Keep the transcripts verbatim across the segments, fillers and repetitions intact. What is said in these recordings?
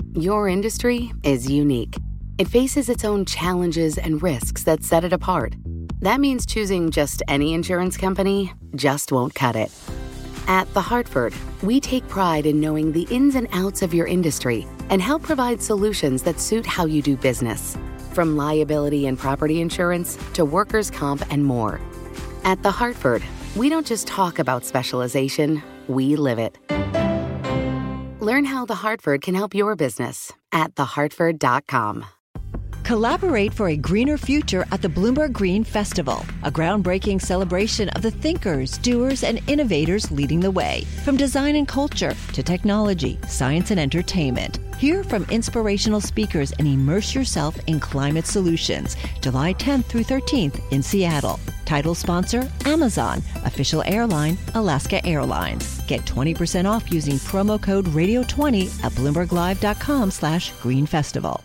Your industry is unique. It faces its own challenges and risks that set it apart. That means choosing just any insurance company just won't cut it. At The Hartford, we take pride in knowing the ins and outs of your industry and help provide solutions that suit how you do business. From liability and property insurance to workers' comp and more. At The Hartford, we don't just talk about specialization, we live it. Learn how The Hartford can help your business at the hartford dot com. Collaborate for a greener future at the Bloomberg Green Festival, a groundbreaking celebration of the thinkers, doers, and innovators leading the way. From design and culture to technology, science, and entertainment. Hear from inspirational speakers and immerse yourself in climate solutions. July tenth through thirteenth in Seattle. Title sponsor, Amazon. Official airline, Alaska Airlines. Get twenty percent off using promo code radio twenty at bloomberg live dot com slash green festival.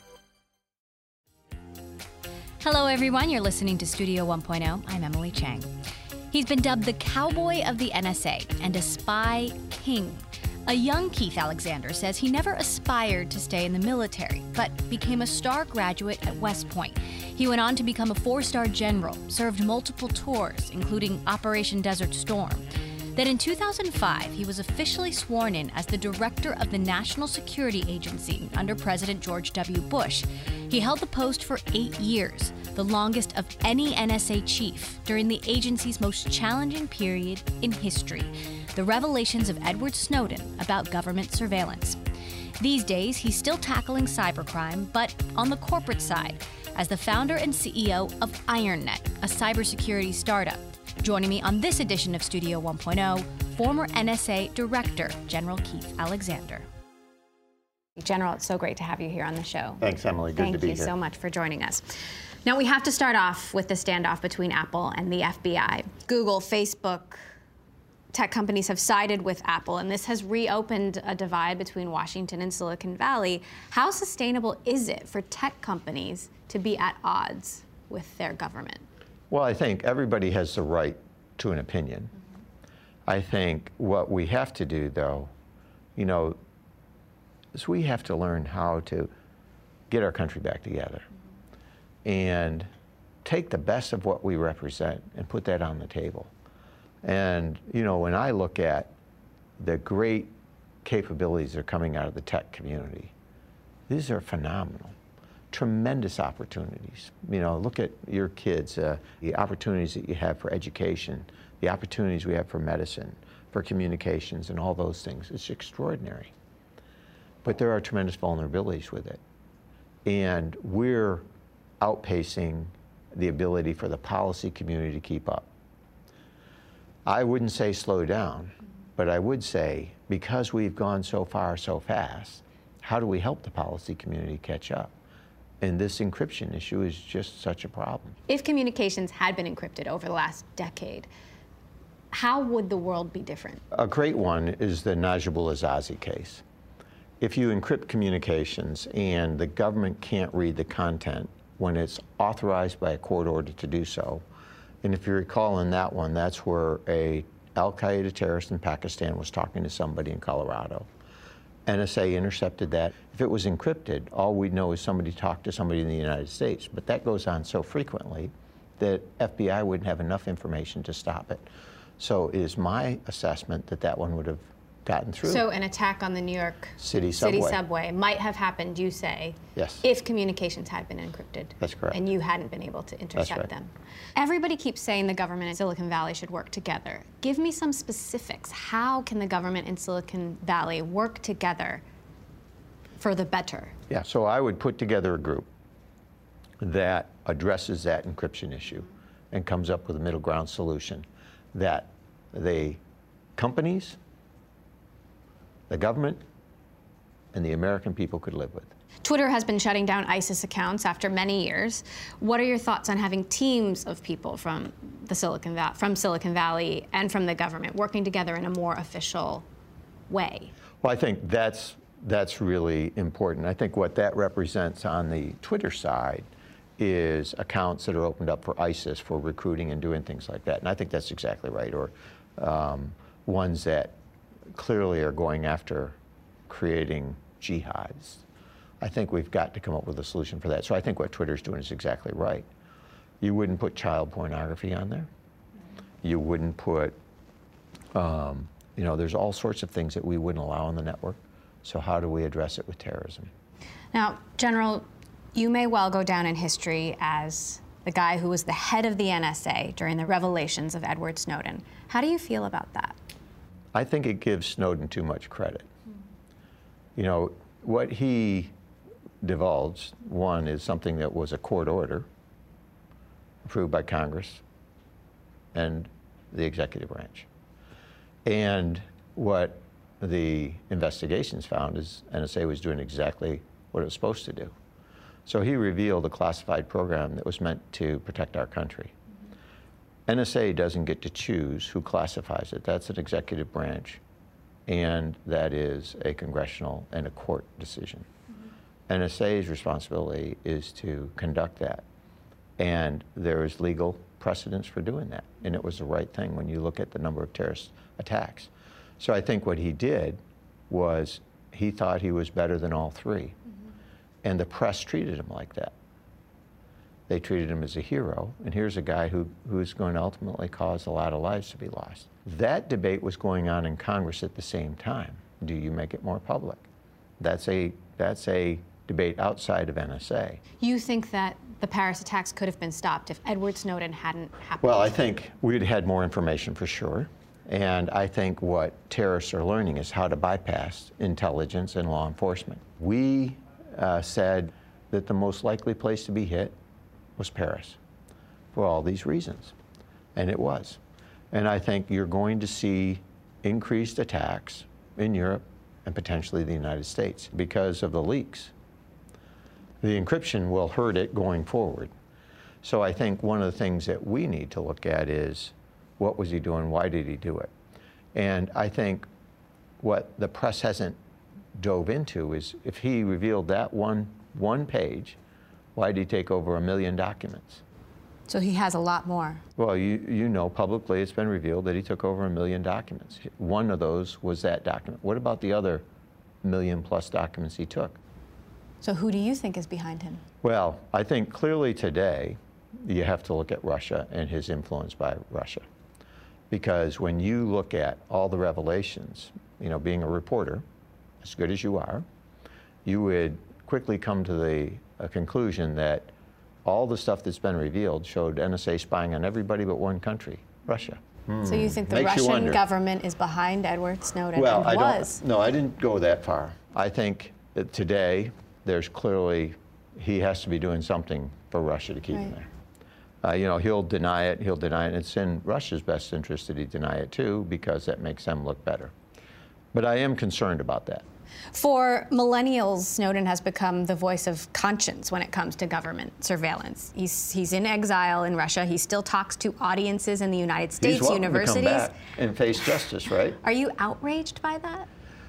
Hello, everyone. You're listening to Studio one point oh. I'm Emily Chang. He's been dubbed the cowboy of the N S A and a spy king. A young Keith Alexander says he never aspired to stay in the military, but became a star graduate at West Point. He went on to become a four-star general, served multiple tours, including Operation Desert Storm. Then in two thousand five, he was officially sworn in as the director of the National Security Agency under President George W. Bush. He held the post for eight years, the longest of any N S A chief during the agency's most challenging period in history, the revelations of Edward Snowden about government surveillance. These days, he's still tackling cybercrime, but on the corporate side, as the founder and C E O of IronNet, a cybersecurity startup. Joining me on this edition of Studio one point oh, former N S A Director, General Keith Alexander. General, it's so great to have you here on the show. Thanks, Emily. Good Thank to be you here. so much for joining us. Now, we have to start off with the standoff between Apple and the F B I. Google, Facebook, tech companies have sided with Apple, and this has reopened a divide between Washington and Silicon Valley. How sustainable is it for tech companies to be at odds with their government? Well, I think everybody has the right to an opinion. Mm-hmm. I think what we have to do, though, you know, is we have to learn how to get our country back together mm-hmm. and take the best of what we represent and put that on the table. And, you know, when I look at the great capabilities that are coming out of the tech community, these are phenomenal. Tremendous opportunities. You know, look at your kids, uh, the opportunities that you have for education, the opportunities we have for medicine, for communications, and all those things. It's extraordinary. But there are tremendous vulnerabilities with it. And we're outpacing the ability for the policy community to keep up. I wouldn't say slow down, but I would say because we've gone so far so fast, how do we help the policy community catch up? And this encryption issue is just such a problem. If communications had been encrypted over the last decade, how would the world be different? A great one is the Najibullah Azazi case. If you encrypt communications and the government can't read the content when it's authorized by a court order to do so, and if you recall in that one, that's where a Al-Qaeda terrorist in Pakistan was talking to somebody in Colorado. N S A intercepted that. If it was encrypted, all we'd know is somebody talked to somebody in the United States. But that goes on so frequently that F B I wouldn't have enough information to stop it. So it is my assessment that that one would have gotten through. So an attack on the New York City subway, City subway might have happened, you say, yes, if communications had been encrypted. That's correct. And you hadn't been able to intercept That's right. them. Everybody keeps saying the government and Silicon Valley should work together. Give me some specifics. How can the government and Silicon Valley work together for the better? Yeah, so I would put together a group that addresses that encryption issue and comes up with a middle ground solution that the companies, the government, and the American people could live with. Twitter has been shutting down ISIS accounts after many years. What are your thoughts on having teams of people from the Silicon Valley, from Silicon Valley and from the government working together in a more official way? Well, I think that's that's really important. I think what that represents on the Twitter side is accounts that are opened up for ISIS for recruiting and doing things like that. And I think that's exactly right. Or um, ones that clearly are going after creating jihads. I think we've got to come up with a solution for that. So I think what Twitter's doing is exactly right. You wouldn't put child pornography on there. You wouldn't put, um, you know, there's all sorts of things that we wouldn't allow on the network. So how do we address it with terrorism? Now, General, you may well go down in history as the guy who was the head of the N S A during the revelations of Edward Snowden. How do you feel about that? I think it gives Snowden too much credit. You know, what he divulged, one, is something that was a court order approved by Congress and the executive branch. And what the investigations found is N S A was doing exactly what it was supposed to do. So he revealed a classified program that was meant to protect our country. Mm-hmm. N S A doesn't get to choose who classifies it. That's an executive branch, and that is a congressional and a court decision. Mm-hmm. N S A's responsibility is to conduct that, and there is legal precedence for doing that, and it was the right thing when you look at the number of terrorist attacks. So I think what he did was he thought he was better than all three, mm-hmm. and the press treated him like that. They treated him as a hero, and here's a guy who, who's going to ultimately cause a lot of lives to be lost. That debate was going on in Congress at the same time. Do you make it more public? That's a, that's a debate outside of N S A. You think that the Paris attacks could have been stopped if Edward Snowden hadn't happened? Well, I think we'd had more information for sure. And I think what terrorists are learning is how to bypass intelligence and law enforcement. We uh, said that the most likely place to be hit was Paris for all these reasons, and it was. And I think you're going to see increased attacks in Europe and potentially the United States because of the leaks. The encryption will hurt it going forward. So I think one of the things that we need to look at is what was he doing? Why did he do it? And I think what the press hasn't dove into is if he revealed that one, one page, why did he take over a million documents? So he has a lot more. Well, you, you know publicly it's been revealed that he took over a million documents. One of those was that document. What about the other million plus documents he took? So who do you think is behind him? Well, I think clearly today you have to look at Russia and his influence by Russia. Because when you look at all the revelations, you know, being a reporter, as good as you are, you would quickly come to the uh, conclusion that all the stuff that's been revealed showed N S A spying on everybody but one country, Russia. Mm. So you think the Makes Russian government is behind Edward Snowden? Well, and I was? don't, no, I didn't go that far. I think that today there's clearly, he has to be doing something for Russia to keep right. him there. Uh, you know, he'll deny it, he'll deny it. It's in Russia's best interest that he deny it too, because that makes them look better. But I am concerned about that. For millennials, Snowden has become the voice of conscience when it comes to government surveillance. He's, he's in exile in Russia. He still talks to audiences in the United States, he's universities. To come back and face justice, right? Are you outraged by that?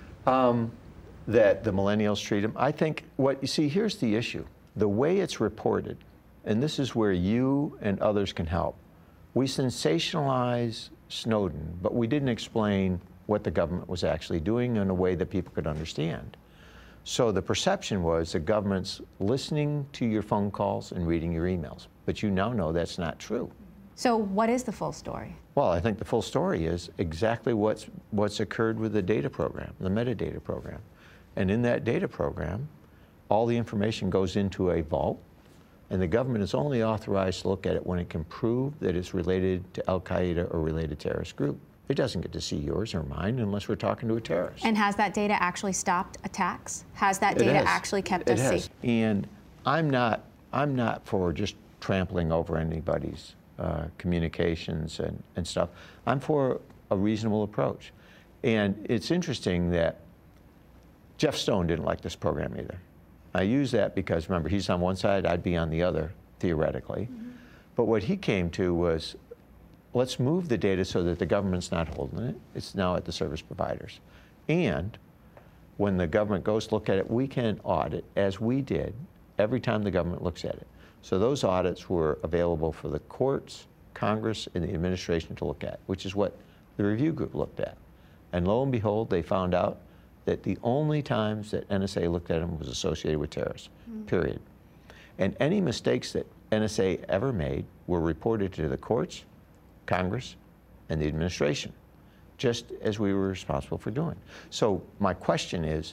Um, that the millennials treat him. I think what, you see, here's the issue. The way it's reported, and this is where you and others can help. We sensationalize Snowden, but we didn't explain what the government was actually doing in a way that people could understand. So the perception was the government's listening to your phone calls and reading your emails, but you now know that's not true. So what is the full story? Well, I think the full story is exactly what's, what's occurred with the data program, the metadata program. And in that data program, all the information goes into a vault, and the government is only authorized to look at it when it can prove that it's related to Al-Qaeda or related terrorist group. It doesn't get to see yours or mine unless we're talking to a terrorist. And has that data actually stopped attacks? Has that data actually kept us safe? And I'm not, I'm not for just trampling over anybody's uh, communications and, and stuff. I'm for a reasonable approach. And it's interesting that Jeff Stone didn't like this program either. I use that because, remember, he's on one side, I'd be on the other, theoretically. Mm-hmm. But what he came to was, let's move the data so that the government's not holding it. It's now at the service providers. And when the government goes to look at it, we can audit, as we did, every time the government looks at it. So those audits were available for the courts, Congress, and the administration to look at, which is what the review group looked at. And lo and behold, they found out that the only times that N S A looked at them was associated with terrorists, mm-hmm. period. And any mistakes that N S A ever made were reported to the courts, Congress, and the administration, just as we were responsible for doing. So my question is,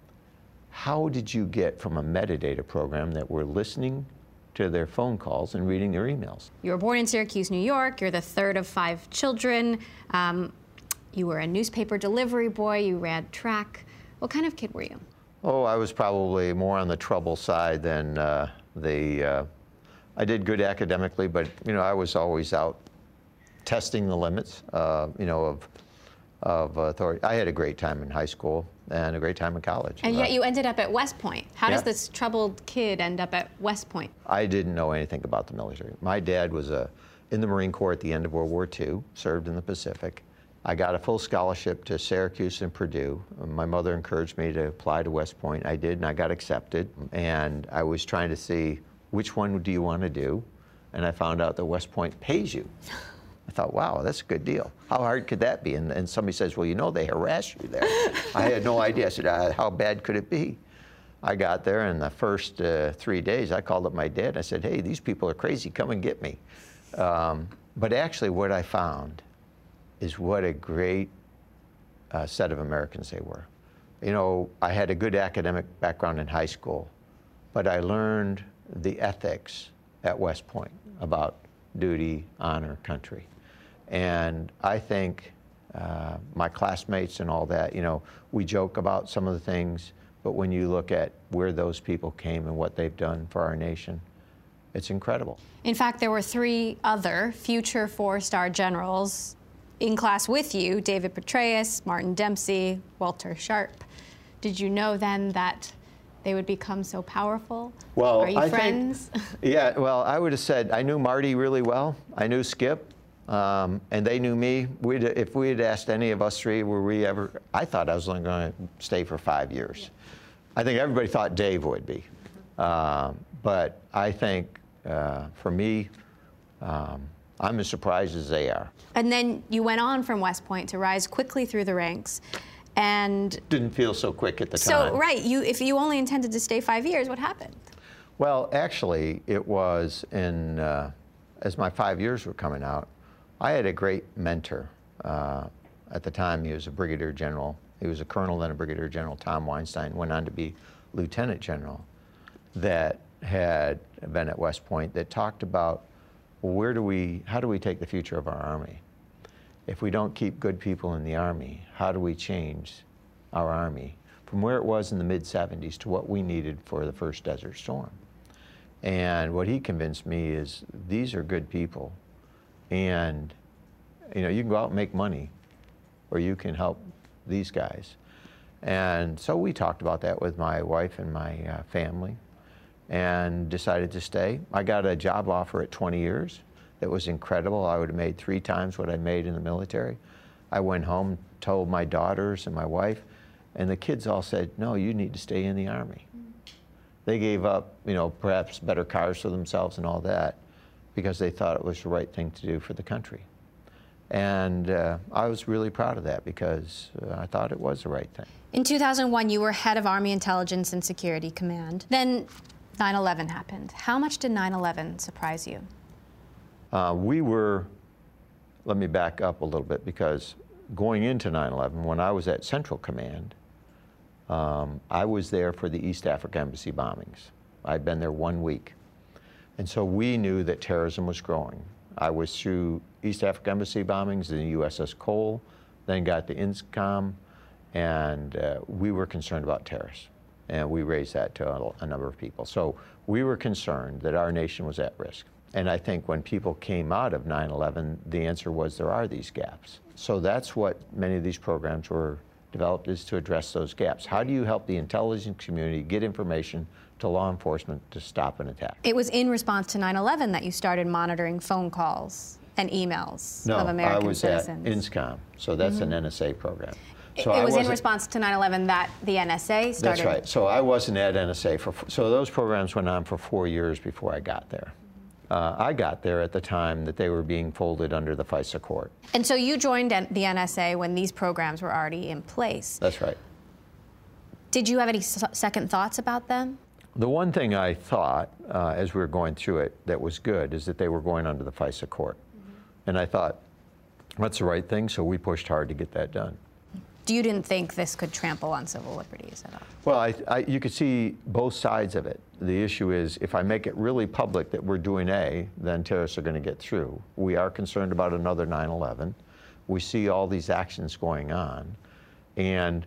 how did you get from a metadata program that we're listening to their phone calls and reading their emails? You were born in Syracuse, New York. You're the third of five children. Um, you were a newspaper delivery boy. You ran track. What kind of kid were you? Oh, I was probably more on the trouble side than uh, the, uh, I did good academically, but, you know, I was always out testing the limits, uh, you know, of, of authority. I had a great time in high school and a great time in college. And yet you ended up at West Point. How yeah. does this troubled kid end up at West Point? I didn't know anything about the military. My dad was a, in the Marine Corps at the end of World War Two, served in the Pacific. I got a full scholarship to Syracuse and Purdue. My mother encouraged me to apply to West Point. I did, and I got accepted. And I was trying to see, which one do you want to do? And I found out that West Point pays you. I thought, wow, that's a good deal. How hard could that be? And, and somebody says, well, you know, they harass you there. I had no idea. I said, uh, how bad could it be? I got there, and the first uh, three days, I called up my dad. I said, hey, these people are crazy. Come and get me. Um, but actually, what I found is what a great uh, set of Americans they were. You know, I had a good academic background in high school, but I learned the ethics at West Point about duty, honor, country. And I think uh, my classmates and all that, you know, we joke about some of the things, but when you look at where those people came and what they've done for our nation, it's incredible. In fact, there were three other future four-star generals in class with you: David Petraeus, Martin Dempsey, Walter Sharp. Did you know then that they would become so powerful? Well, are you I friends? Think, yeah, well, I would have said I knew Marty really well. I knew Skip, um, and they knew me. We'd, if we had asked any of us three, were we ever, I thought I was only going to stay for five years. I think everybody thought Dave would be. Um, but I think uh, for me, um, I'm as surprised as they are. And then you went on from West Point to rise quickly through the ranks. And didn't feel so quick at the so, time. So, right, you, if you only intended to stay five years, what happened? Well, actually, it was in, uh, as my five years were coming out, I had a great mentor. Uh, at the time, he was a brigadier general. He was a colonel, then a brigadier general. Tom Weinstein went on to be lieutenant general, that had been at West Point, that talked about, well, where do we, how do we take the future of our Army? If we don't keep good people in the Army, how do we change our Army from where it was in the mid seventies to what we needed for the first Desert Storm? And what he convinced me is these are good people, and you know, you can go out and make money, or you can help these guys. And so we talked about that with my wife and my uh, family, and decided to stay. I got a job offer at twenty years. That was incredible. I would have made three times what I made in the military. I went home, told my daughters and my wife, and the kids all said, no, you need to stay in the Army. They gave up, you know, perhaps better cars for themselves and all that, because they thought it was the right thing to do for the country. And uh, I was really proud of that, because uh, I thought it was the right thing. In two thousand one, you were head of Army Intelligence and Security Command. Then nine eleven happened. How much did nine eleven surprise you? Uh, we were, let me back up a little bit, because going into nine eleven, when I was at Central Command, um, I was there for the East Africa Embassy bombings. I'd been there one week. And so we knew that terrorism was growing. I was through East Africa Embassy bombings, the U S S Cole, then got to INSCOM, and uh, we were concerned about terrorists. And we raised that to a, a number of people. So we were concerned that our nation was at risk. And I think when people came out of nine eleven, the answer was there are these gaps. So that's what many of these programs were developed, is to address those gaps. How do you help the intelligence community get information to law enforcement to stop an attack? It was in response to nine eleven that you started monitoring phone calls and emails no, of American I was citizens. at INSCOM, so that's mm-hmm. an N S A program. So it I was in response to nine eleven that the N S A started? That's right. So I wasn't at N S A for, so those programs went on for four years before I got there. Uh, I got there at the time that they were being folded under the FISA court. And so you joined the N S A when these programs were already in place. That's right. Did you have any s second thoughts about them? The one thing I thought uh, as we were going through it that was good is that they were going under the FISA court. Mm-hmm. And I thought, that's the right thing, so we pushed hard to get that done. You didn't think this could trample on civil liberties at all? Well, I, I, you could see both sides of it. The issue is, if I make it really public that we're doing A, then terrorists are going to get through. We are concerned about another nine eleven. We see all these actions going on. And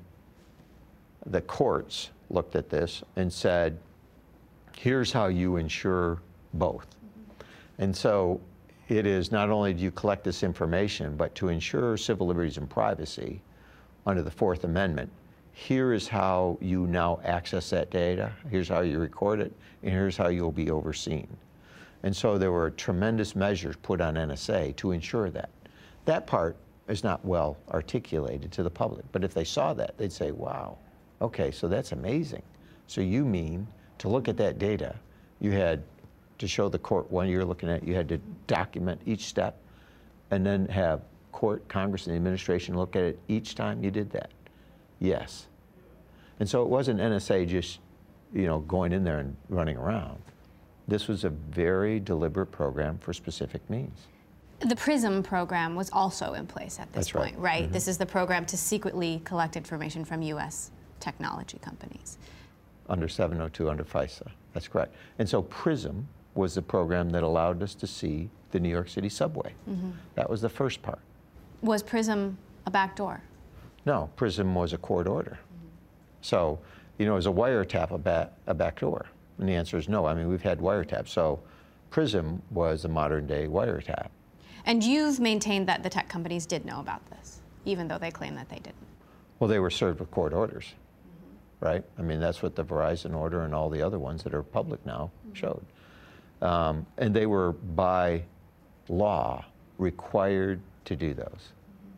the courts looked at this and said, here's how you ensure both. Mm-hmm. And so it is not only do you collect this information, but to ensure civil liberties and privacy under the Fourth Amendment, here is how you now access that data, here's how you record it, and here's how you'll be overseen. And so there were tremendous measures put on N S A to ensure that. That part is not well articulated to the public, but if they saw that, they'd say, wow, okay, so that's amazing. So you mean to look at that data, you had to show the court when you're looking at it, you had to document each step and then have court, Congress, and the administration look at it each time you did that? Yes. And so it wasn't N S A just, you know, going in there and running around. This was a very deliberate program for specific means. The PRISM program was also in place at this That's point, right? right? Mm-hmm. This is the program to secretly collect information from U S technology companies. Under seven oh two, under FISA, that's correct. And so PRISM was the program that allowed us to see the New York City subway. Mm-hmm. That was the first part. Was PRISM a backdoor? No, PRISM was a court order. Mm-hmm. So, you know, is a wiretap a, ba a backdoor? And the answer is no. I mean, we've had wiretaps. So PRISM was a modern day wiretap. And you've maintained that the tech companies did know about this, even though they claim that they didn't. Well, they were served with court orders, mm-hmm. right? I mean, that's what the Verizon order and all the other ones that are public now mm-hmm. showed. Um, and they were, by law, required to do those.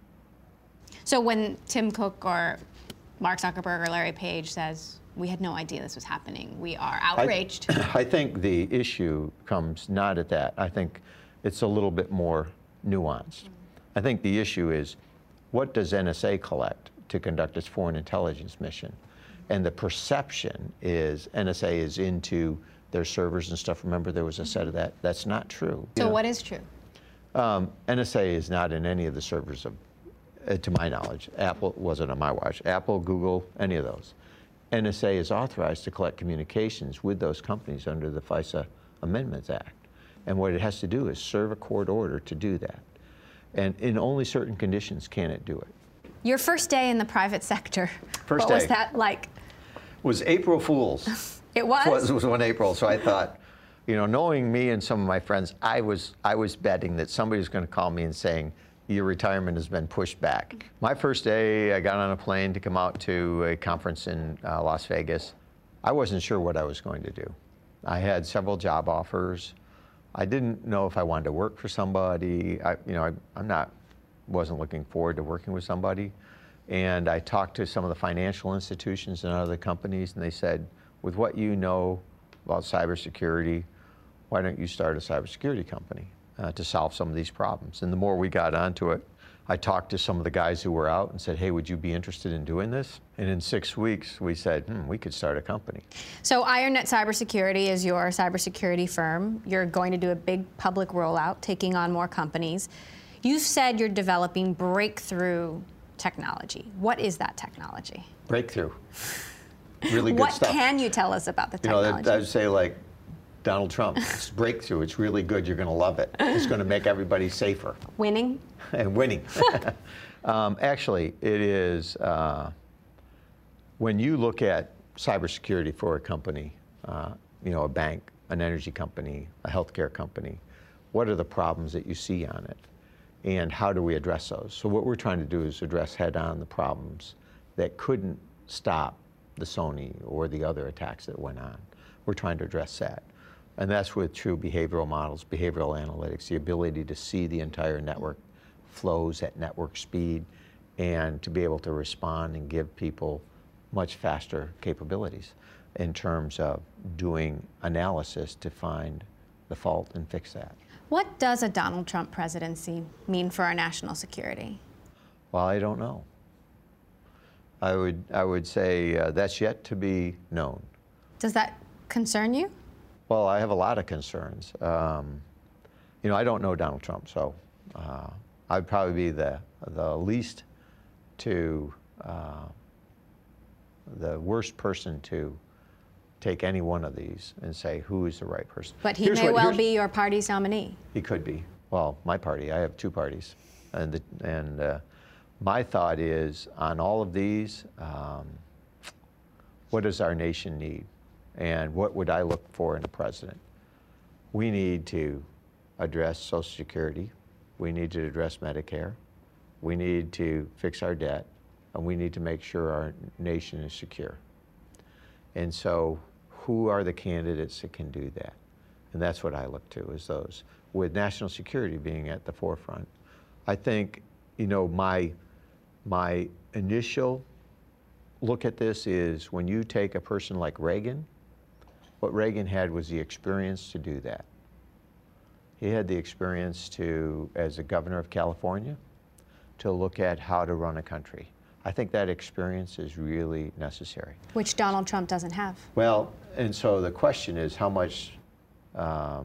So when Tim Cook or Mark Zuckerberg or Larry Page says, we had no idea this was happening, we are outraged. I, I think the issue comes not at that. I think it's a little bit more nuanced. Mm-hmm. I think the issue is, what does N S A collect to conduct its foreign intelligence mission? And the perception is N S A is into their servers and stuff. Remember, there was a set of that. That's not true. So you know? What is true? Um, N S A is not in any of the servers of, uh, to my knowledge. Apple wasn't on my watch. Apple, Google, any of those. N S A is authorized to collect communications with those companies under the FISA Amendments Act. And what it has to do is serve a court order to do that. And in only certain conditions can it do it. Your first day in the private sector, first what day was that like? Was April Fool's. It was? It was, it was one April, so I thought, you know, knowing me and some of my friends, I was, I was betting that somebody was going to call me and saying, your retirement has been pushed back. My first day, I got on a plane to come out to a conference in uh, Las Vegas. I wasn't sure what I was going to do. I had several job offers. I didn't know if I wanted to work for somebody. I, you know, I, I'm not, wasn't looking forward to working with somebody. And I talked to some of the financial institutions and other companies, and they said, with what you know about cybersecurity, why don't you start a cybersecurity company uh, to solve some of these problems? And the more we got onto it, I talked to some of the guys who were out and said, hey, would you be interested in doing this? And in six weeks, we said, hmm, we could start a company. So IronNet Cybersecurity is your cybersecurity firm. You're going to do a big public rollout, taking on more companies. You've said you're developing breakthrough technology. What is that technology? Breakthrough. Really good what stuff. What can you tell us about the technology? You know, I would say, like Donald Trump, it's breakthrough. It's really good. You're going to love it. It's going to make everybody safer. Winning? And winning. um, actually, it is, uh, when you look at cybersecurity for a company, uh, you know, a bank, an energy company, a healthcare company, what are the problems that you see on it? And how do we address those? So what we're trying to do is address head-on the problems that couldn't stop the Sony or the other attacks that went on. We're trying to address that. And that's with true behavioral models, behavioral analytics, the ability to see the entire network flows at network speed and to be able to respond and give people much faster capabilities in terms of doing analysis to find the fault and fix that. What does a Donald Trump presidency mean for our national security? Well, I don't know. I would, I would say uh, that's yet to be known. Does that concern you? Well, I have a lot of concerns. Um, you know, I don't know Donald Trump, so uh, I'd probably be the, the least to, uh, the worst person to take any one of these and say who is the right person. But he Here's may what, well be your party's nominee. He could be. Well, my party, I have two parties. And, the, and uh, my thought is on all of these, um, what does our nation need? And what would I look for in a president? We need to address Social Security. We need to address Medicare. We need to fix our debt. And we need to make sure our nation is secure. And so who are the candidates that can do that? And that's what I look to, is those, with national security being at the forefront. I think, you know, my, my initial look at this is when you take a person like Reagan, what Reagan had was the experience to do that. He had the experience to, as a governor of California, to look at how to run a country. I think that experience is really necessary. Which Donald Trump doesn't have. Well, and so the question is how much um,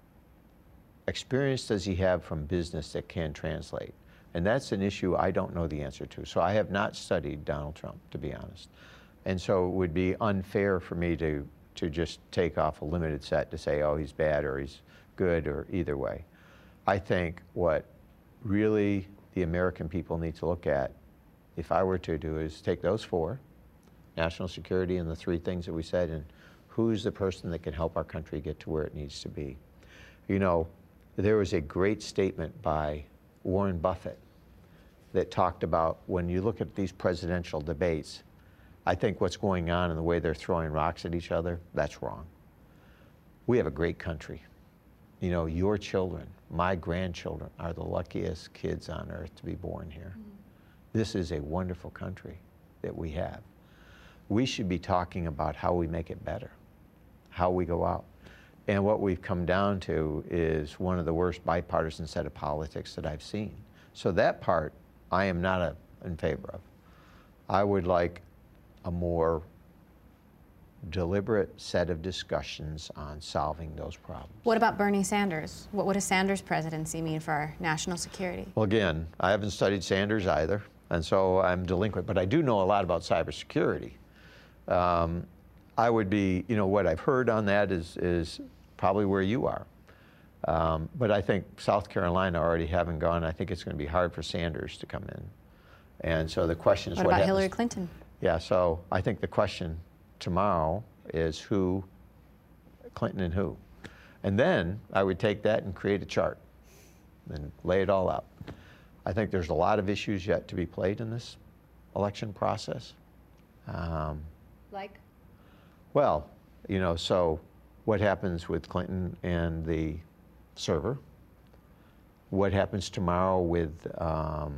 experience does he have from business that can translate? And that's an issue I don't know the answer to. So I have not studied Donald Trump, to be honest. And so it would be unfair for me to, to just take off a limited set to say, oh, he's bad or he's good or either way. I think what really the American people need to look at, if I were to do, is take those four, national security and the three things that we said, and who's the person that can help our country get to where it needs to be. You know, there was a great statement by Warren Buffett that talked about when you look at these presidential debates, I think what's going on and the way they're throwing rocks at each other, that's wrong. We have a great country. You know, your children, my grandchildren, are the luckiest kids on earth to be born here. Mm. This is a wonderful country that we have. We should be talking about how we make it better, how we go out. And what we've come down to is one of the worst bipartisan set of politics that I've seen. So that part, I am not a, in favor of. I would like a more deliberate set of discussions on solving those problems. What about Bernie Sanders? What would a Sanders presidency mean for our national security? Well, again, I haven't studied Sanders either, and so I'm delinquent, but I do know a lot about cybersecurity. Um, I would be, you know, what I've heard on that is, is probably where you are. Um, but I think South Carolina already having gone, I think it's going to be hard for Sanders to come in. And so the question is what, what about happens? Hillary Clinton? Yeah, so I think the question tomorrow is who, Clinton and who. And then I would take that and create a chart and lay it all out. I think there's a lot of issues yet to be played in this election process. Um, like? Well, you know, so what happens with Clinton and the server? What happens tomorrow with um,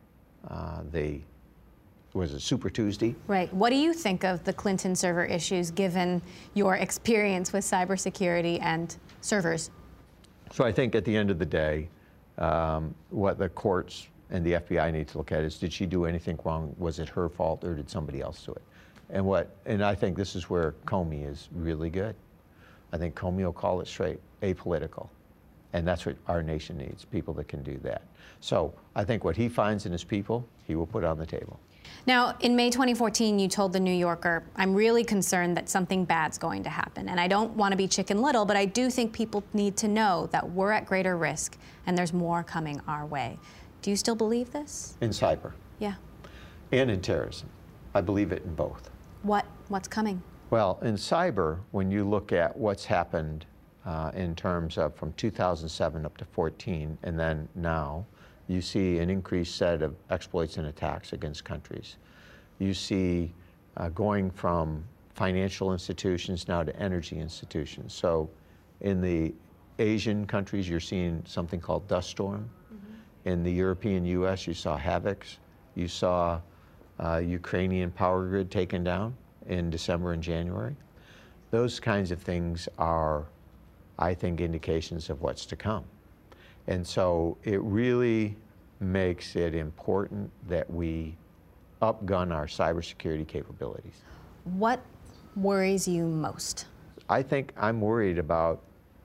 uh, the, was it Super Tuesday? Right. What do you think of the Clinton server issues given your experience with cybersecurity and servers? So I think at the end of the day, um, what the courts and the F B I need to look at is, did she do anything wrong? Was it her fault or did somebody else do it? And what, and I think this is where Comey is really good. I think Comey will call it straight, apolitical. And that's what our nation needs, people that can do that. So I think what he finds in his people, he will put on the table. Now, in May twenty fourteen, you told The New Yorker, I'm really concerned that something bad's going to happen. And I don't want to be Chicken Little, but I do think people need to know that we're at greater risk and there's more coming our way. Do you still believe this? In cyber. Yeah. And in terrorism. I believe it in both. What, what's coming? Well, in cyber, when you look at what's happened uh, in terms of from two thousand seven up to fourteen and then now, you see an increased set of exploits and attacks against countries. You see uh, going from financial institutions now to energy institutions. So in the Asian countries, you're seeing something called dust storm. Mm-hmm. In the European U S, you saw havocs. You saw uh, Ukrainian power grid taken down in December and January. Those kinds of things are, I think, indications of what's to come. And so it really makes it important that we upgun our cybersecurity capabilities. What worries you most? I think I'm worried about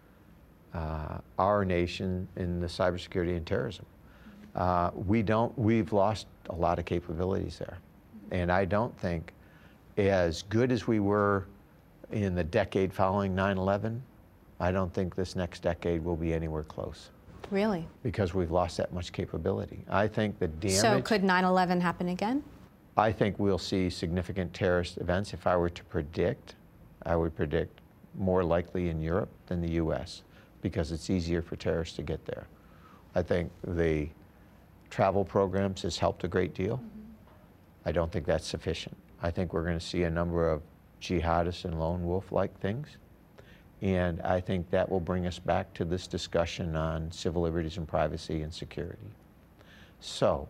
uh, our nation in the cybersecurity and terrorism. Uh, we don't, we've lost a lot of capabilities there. And I don't think, as good as we were in the decade following nine eleven, I don't think this next decade will be anywhere close. Really? Because we've lost that much capability. I think the damage... So could nine eleven happen again? I think we'll see significant terrorist events. If I were to predict, I would predict more likely in Europe than the U S because it's easier for terrorists to get there. I think the travel programs has helped a great deal. Mm-hmm. I don't think that's sufficient. I think we're going to see a number of jihadist and lone wolf-like things. And I think that will bring us back to this discussion on civil liberties and privacy and security. So,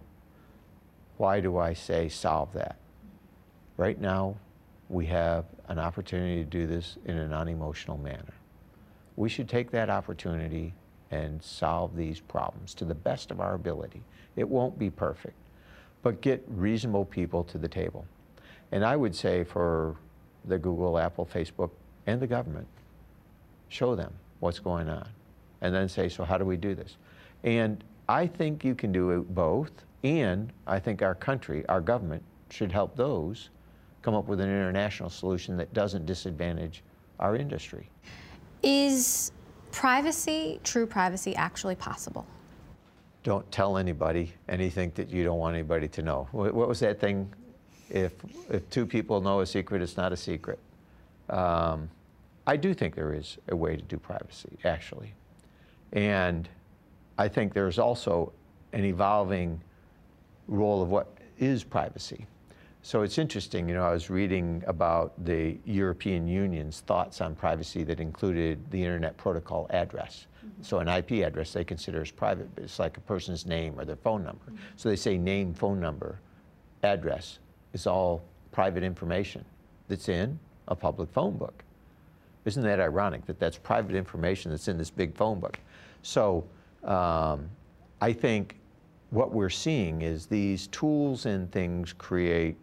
why do I say solve that? Right now, we have an opportunity to do this in an unemotional manner. We should take that opportunity and solve these problems to the best of our ability. It won't be perfect, but get reasonable people to the table. And I would say for the Google, Apple, Facebook, and the government, show them what's going on, and then say, so how do we do this? And I think you can do it both, and I think our country, our government, should help those come up with an international solution that doesn't disadvantage our industry. Is privacy, true privacy, actually possible? Don't tell anybody anything that you don't want anybody to know. What was that thing? If, if two people know a secret, it's not a secret. Um, I do think there is a way to do privacy, actually. And I think there's also an evolving role of what is privacy. So it's interesting, you know, I was reading about the European Union's thoughts on privacy that included the Internet Protocol address. Mm-hmm. So an I P address they consider as private, but it's like a person's name or their phone number. Mm-hmm. So they say name, phone number, address is all private information that's in a public phone book. Isn't that ironic that that's private information that's in this big phone book? So um, I think what we're seeing is these tools and things create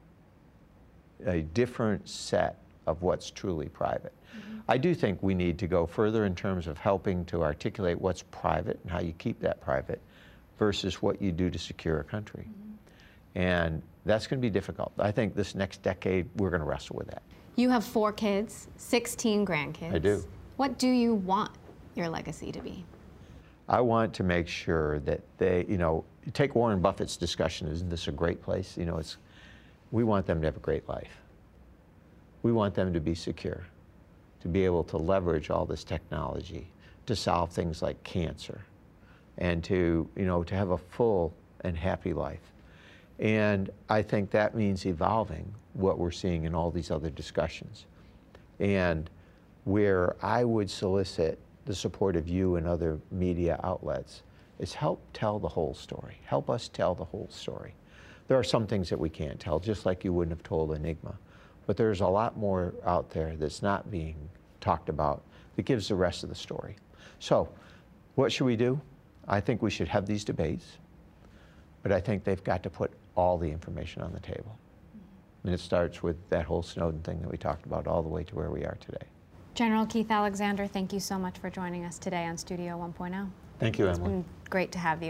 a different set of what's truly private. Mm-hmm. I do think we need to go further in terms of helping to articulate what's private and how you keep that private versus what you do to secure a country. Mm-hmm. And that's going to be difficult. I think this next decade, we're going to wrestle with that. You have four kids, sixteen grandkids. I do. What do you want your legacy to be? I want to make sure that they, you know, take Warren Buffett's discussion, isn't this a great place? You know, it's, we want them to have a great life. We want them to be secure, to be able to leverage all this technology to solve things like cancer and to, you know, to have a full and happy life. And I think that means evolving what we're seeing in all these other discussions. And where I would solicit the support of you and other media outlets is help tell the whole story. Help us tell the whole story. There are some things that we can't tell, just like you wouldn't have told Enigma. But there's a lot more out there that's not being talked about that gives the rest of the story. So what should we do? I think we should have these debates, but I think they've got to put all the information on the table. And it starts with that whole Snowden thing that we talked about all the way to where we are today. General Keith Alexander, thank you so much for joining us today on Studio one point oh. Thank you, Emily. It's been great to have you.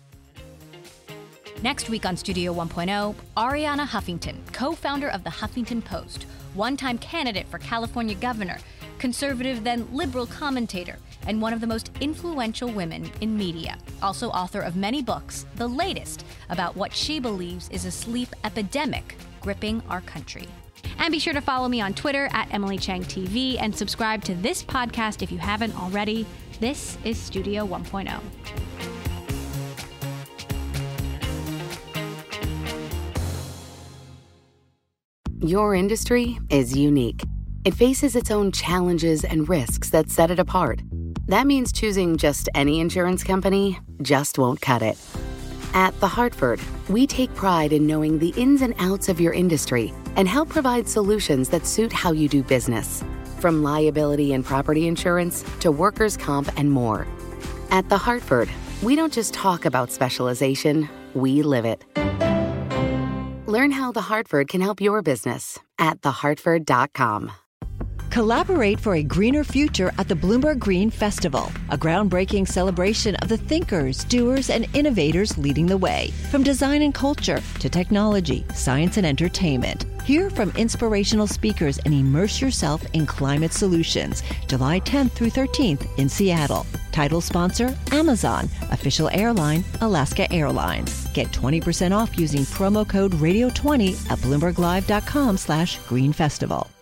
Next week on Studio one point oh, Arianna Huffington, co-founder of the Huffington Post, one-time candidate for California governor, conservative then liberal commentator, and one of the most influential women in media. Also author of many books, the latest about what she believes is a sleep epidemic gripping our country. And be sure to follow me on Twitter at Emily Chang T V and subscribe to this podcast if you haven't already. This is Studio one point oh. Your industry is unique. It faces its own challenges and risks that set it apart. That means choosing just any insurance company just won't cut it. At The Hartford, we take pride in knowing the ins and outs of your industry and help provide solutions that suit how you do business, from liability and property insurance to workers' comp and more. At The Hartford, we don't just talk about specialization, we live it. Learn how The Hartford can help your business at the hartford dot com. Collaborate for a greener future at the Bloomberg Green Festival, a groundbreaking celebration of the thinkers, doers, and innovators leading the way. From design and culture to technology, science, and entertainment. Hear from inspirational speakers and immerse yourself in climate solutions. July tenth through thirteenth in Seattle. Title sponsor, Amazon. Official airline, Alaska Airlines. Get twenty percent off using promo code radio twenty at bloomberg live dot com slash green festival.